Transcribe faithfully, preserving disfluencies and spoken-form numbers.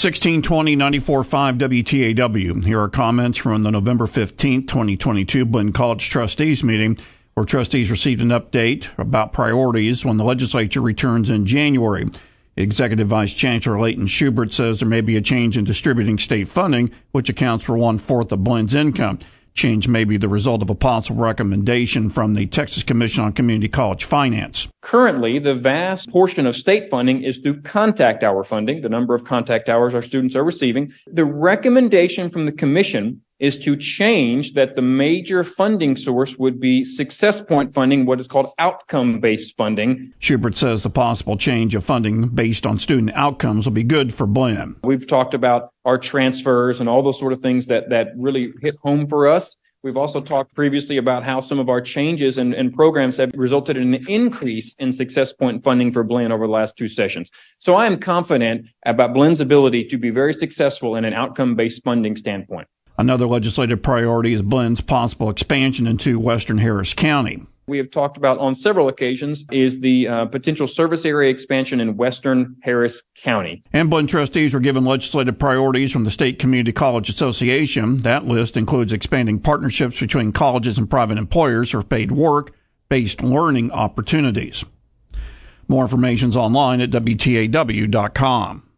sixteen twenty ninety-four point five W T A W. Here are comments from the November fifteenth, twenty twenty-two Blinn College Trustees meeting, where trustees received an update about priorities when the legislature returns in January. Executive Vice Chancellor Leighton Schubert says there may be a change in distributing state funding, which accounts for one-fourth of Blinn's income. Change may be the result of a possible recommendation from the Texas Commission on Community College Finance. Currently, the vast portion of state funding is through contact hour funding, the number of contact hours our students are receiving. The recommendation from the Commission is to change that the major funding source would be success point funding, what is called outcome-based funding. Schubert says the possible change of funding based on student outcomes will be good for Blinn. We've talked about our transfers and all those sort of things that, that really hit home for us. We've also talked previously about how some of our changes and, and programs have resulted in an increase in success point funding for Blinn over the last two sessions. So I am confident about Blinn's ability to be very successful in an outcome-based funding standpoint. Another legislative priority is Blinn's possible expansion into western Harris County. We have talked about on several occasions is the uh, potential service area expansion in western Harris County. And Blinn trustees were given legislative priorities from the State Community College Association. That list includes expanding partnerships between colleges and private employers for paid work-based learning opportunities. More information is online at W T A W dot com.